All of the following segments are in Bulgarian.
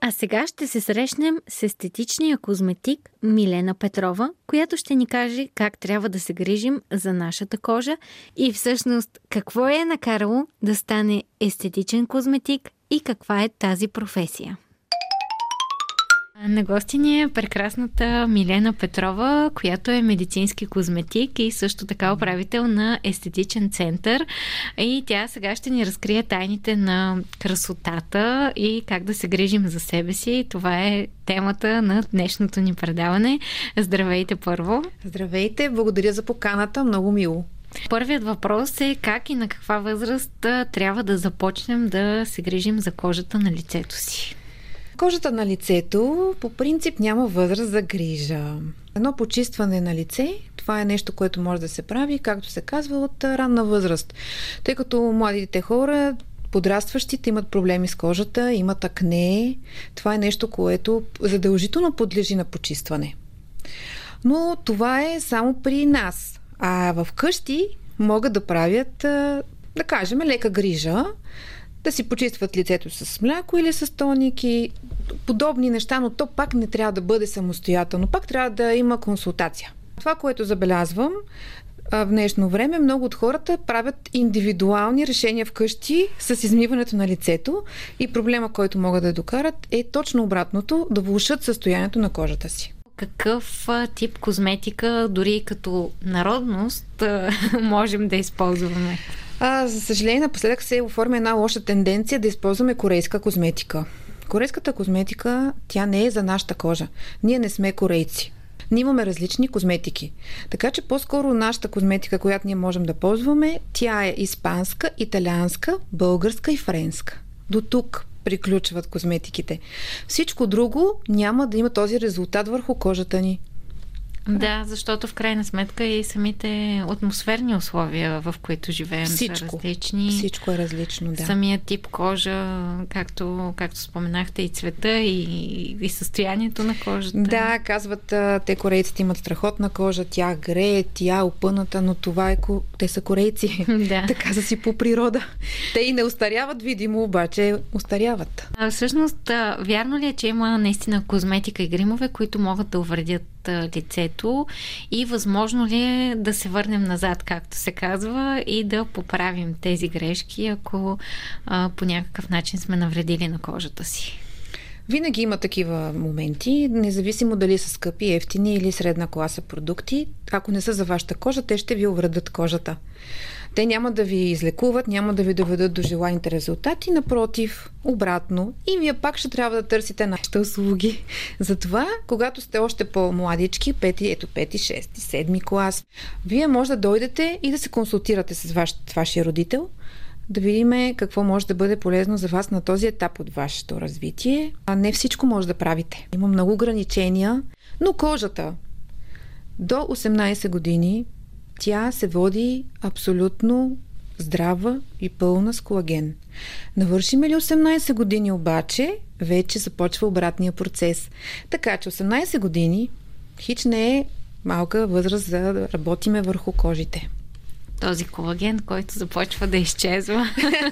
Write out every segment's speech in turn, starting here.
А сега ще се срещнем с естетичния козметик Милена Петрова, която ще ни каже как трябва да се грижим за нашата кожа и всъщност какво е накарало да стане естетичен козметик и каква е тази професия. На гости ни е прекрасната Милена Петрова, която е медицински козметик и също така управител на естетичен център. И тя сега ще ни разкрие тайните на красотата и как да се грижим за себе си. Това е темата на днешното ни предаване. Здравейте първо! Здравейте! Благодаря за поканата. Много мило. Първият въпрос е как и на каква възраст трябва да започнем да се грижим за кожата на лицето си. Кожата на лицето по принцип няма възраст за грижа. Едно почистване на лице, това е нещо, което може да се прави, както се казва, от ранна възраст. Тъй като младите хора, подрастващите имат проблеми с кожата, имат акне, това е нещо, което задължително подлежи на почистване. Но това е само при нас. А в къщи могат да правят, да кажем, лека грижа, да си почистват лицето с мляко или с тоник и подобни неща, но то пак не трябва да бъде самостоятелно. Пак трябва да има консултация. Това, което забелязвам в днешно време, много от хората правят индивидуални решения вкъщи с измиването на лицето и проблема, който могат да докарат, е точно обратното, да влошат състоянието на кожата си. Какъв тип козметика, дори като народност, можем да използваме? За съжаление, напоследък се оформя една лоша тенденция да използваме корейска козметика. Корейската козметика, тя не е за нашата кожа. Ние не сме корейци. Ние имаме различни козметики. Така че по-скоро нашата козметика, която ние можем да ползваме, тя е испанска, италианска, българска и френска. До тук приключват козметиките. Всичко друго няма да има този резултат върху кожата ни. Да, защото в крайна сметка и самите атмосферни условия, в които живеем, са различни. Всичко е различно, да. Самият тип кожа, както споменахте, и цвета, и състоянието на кожата. Да, казват, те корейците имат страхотна кожа, тя грее, тя е опъната, но това е те са корейци. Да. Така са си по природа. Те и не остаряват, видимо, обаче остаряват. Всъщност, вярно ли е, че има наистина козметика и гримове, които могат да увредят лицето и възможно ли е да се върнем назад, както се казва, и да поправим тези грешки, ако по някакъв начин сме навредили на кожата си? Винаги има такива моменти, независимо дали са скъпи, ефтини или средна класа продукти. Ако не са за вашата кожа, те ще ви увредят кожата. Те няма да ви излекуват, няма да ви доведат до желаните резултати, напротив, обратно. И вие пак ще трябва да търсите нашите услуги. Затова, когато сте още по-младички, 5, 6, 7 клас, вие може да дойдете и да се консултирате с вашия родител, да видим какво може да бъде полезно за вас на този етап от вашето развитие. А не всичко може да правите. Има много ограничения, но кожата до 18 години тя се води абсолютно здрава и пълна с колаген. Навършим ли 18 години обаче, вече започва обратния процес. Така че 18 години хич не е малка възраст за да работиме върху кожите. Този колаген, който започва да изчезва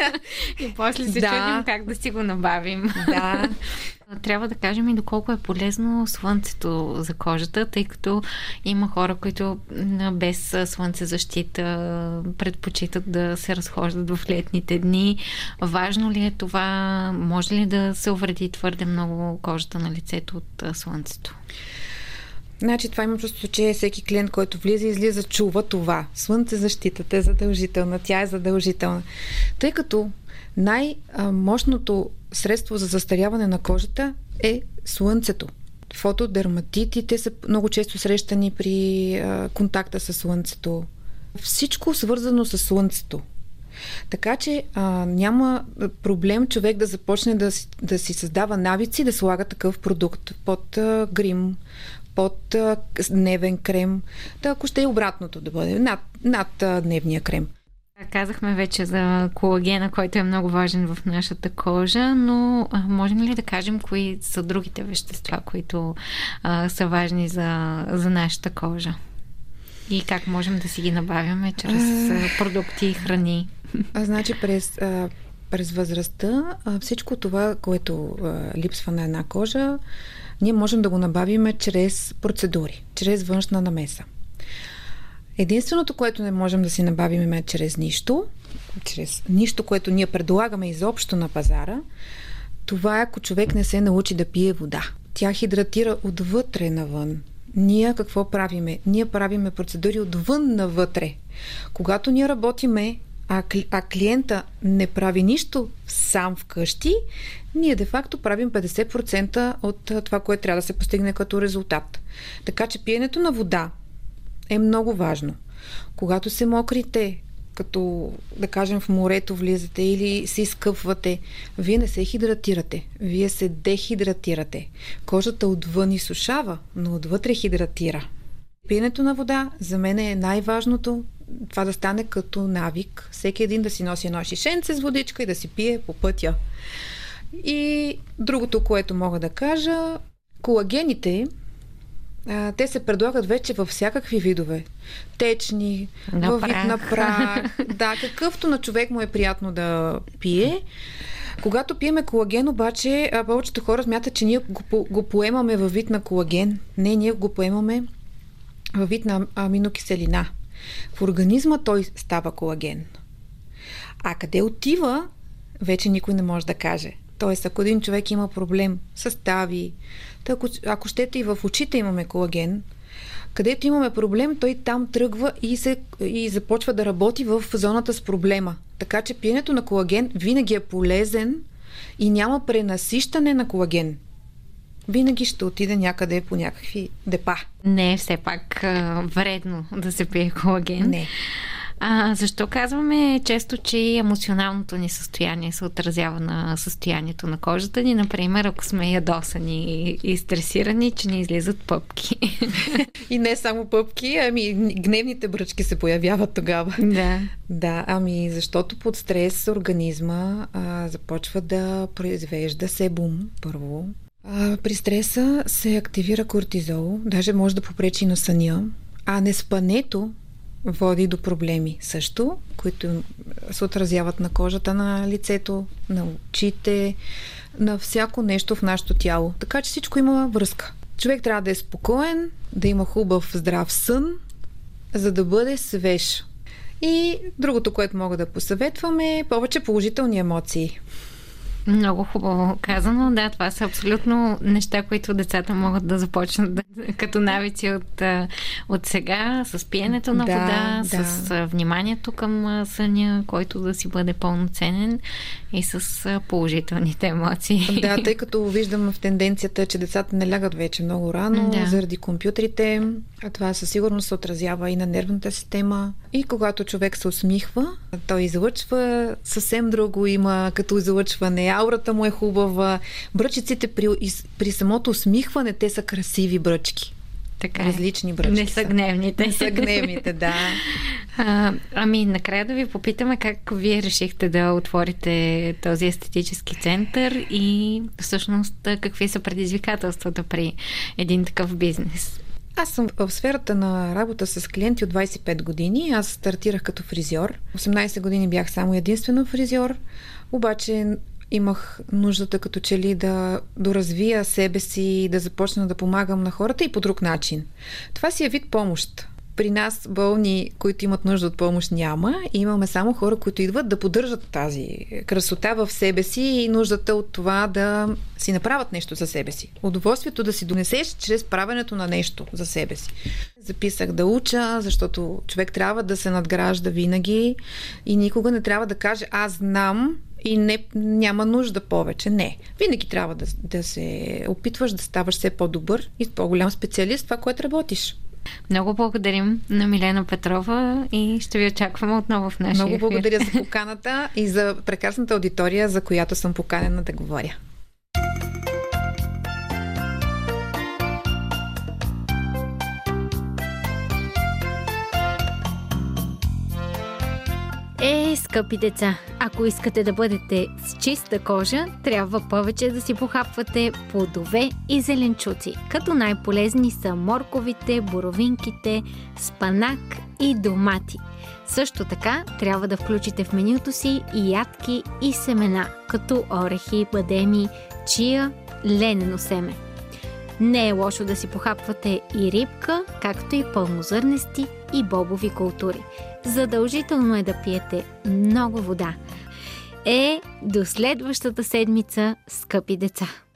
и после се чудим как да си го набавим. Да. Трябва да кажем и доколко е полезно слънцето за кожата, тъй като има хора, които без слънцезащита предпочитат да се разхождат в летните дни. Важно ли е това? Може ли да се увреди твърде много кожата на лицето от слънцето? Значи това има чувство, че всеки клиент, който влиза и излиза, чува това. Слънцезащитата е задължителна, тя е задължителна. Тъй като най-мощното средство за застаряване на кожата е слънцето. Фотодерматитите са много често срещани при контакта с слънцето. Всичко свързано с слънцето. Така че няма проблем човек да започне да си създава навици да слага такъв продукт под грим, под дневен крем, да ако ще е обратното да бъде, над дневния крем. Казахме вече за колагена, който е много важен в нашата кожа, но можем ли да кажем кои са другите вещества, които са важни за нашата кожа? И как можем да си ги набавяме чрез продукти и храни? Значи през възрастта, всичко това, което липсва на една кожа, ние можем да го набавим чрез процедури, чрез външна намеса. Единственото, което не можем да си набавим е чрез нищо, което ние предлагаме изобщо на пазара, това е ако човек не се научи да пие вода. Тя хидратира отвътре навън. Ние какво правиме? Ние правиме процедури отвън навътре. Когато ние работиме, а клиента не прави нищо сам вкъщи, ние де-факто правим 50% от това, което трябва да се постигне като резултат. Така че пиенето на вода е много важно. Когато се мокрите, като да кажем в морето влизате или се изкъпвате, вие не се хидратирате, вие се дехидратирате. Кожата отвън изсушава, но отвътре хидратира. Пиенето на вода за мен е най-важното, това да стане като навик. Всеки един да си носи едно шишенце с водичка и да си пие по пътя. И другото, което мога да кажа, колагените, те се предлагат вече във всякакви видове. Течни, във вид на прах. Да, какъвто на човек му е приятно да пие. Когато пиеме колаген, обаче, повечето хора смятат, че ние го поемаме във вид на колаген. Не, ние го поемаме във вид на аминокиселина. В организма той става колаген. А къде отива, вече никой не може да каже. Тоест, ако един човек има проблем с стави, ако щете и в очите имаме колаген, където имаме проблем, той там тръгва и започва да работи в зоната с проблема. Така че пиенето на колаген винаги е полезен и няма пренасищане на колаген. Винаги ще отиде някъде по някакви депа. Не е все пак вредно да се пие колаген. Не. Защо казваме често, че емоционалното ни състояние се отразява на състоянието на кожата ни? Например, ако сме ядосани и стресирани, че ни излизат пъпки. И не само пъпки, гневните бръчки се появяват тогава. Да. Да, защото под стрес организма започва да произвежда себум първо. При стреса се активира кортизол, даже може да попречи на съня, а неспането води до проблеми също, които се отразяват на кожата на лицето, на очите, на всяко нещо в нашето тяло. Така че всичко има връзка. Човек трябва да е спокоен, да има хубав, здрав сън, за да бъде свеж. И другото, което мога да посъветвам е повече положителни емоции. Много хубаво казано. Да, това са абсолютно неща, които децата могат да започнат като навици от сега, с пиенето на вода, с вниманието към съня, който да си бъде пълноценен и с положителните емоции. Да, тъй като виждам в тенденцията, че децата не лягат вече много рано заради компютрите. Това със сигурност се отразява и на нервната система. И когато човек се усмихва, той излъчва съвсем друго има, като излъчване. Аурата му е хубава. Бръчиците при самото усмихване, те са красиви бръчки. Така различни бръчки. Не са гневните. Не са гневните, да. Накрая да ви попитаме как вие решихте да отворите този естетически център и всъщност какви са предизвикателствата при един такъв бизнес? Аз съм в сферата на работа с клиенти от 25 години. Аз стартирах като фризьор. 18 години бях само единствено фризьор, обаче имах нуждата като че ли да доразвия себе си, да започна да помагам на хората и по друг начин. Това си е вид помощ. При нас болни, които имат нужда от помощ, няма. И имаме само хора, които идват да поддържат тази красота в себе си и нуждата от това да си направят нещо за себе си. Удоволствието да си донесеш чрез правенето на нещо за себе си. Записах да уча, защото човек трябва да се надгражда винаги и никога не трябва да каже аз знам и няма нужда повече. Не. Винаги трябва да се опитваш да ставаш все по-добър и по-голям специалист в това, което работиш. Много благодарим на Милена Петрова и ще ви очакваме отново в нашия ефир. Много благодаря за поканата и за прекрасната аудитория, за която съм поканена да говоря. Скъпи деца, ако искате да бъдете с чиста кожа, трябва повече да си похапвате плодове и зеленчуци, като най-полезни са морковите, боровинките, спанак и домати. Също така трябва да включите в менюто си и ядки и семена, като орехи, бадеми, чия, ленено семе. Не е лошо да си похапвате и рибка, както и пълнозърнести и бобови култури. Задължително е да пиете много вода. До следващата седмица, скъпи деца!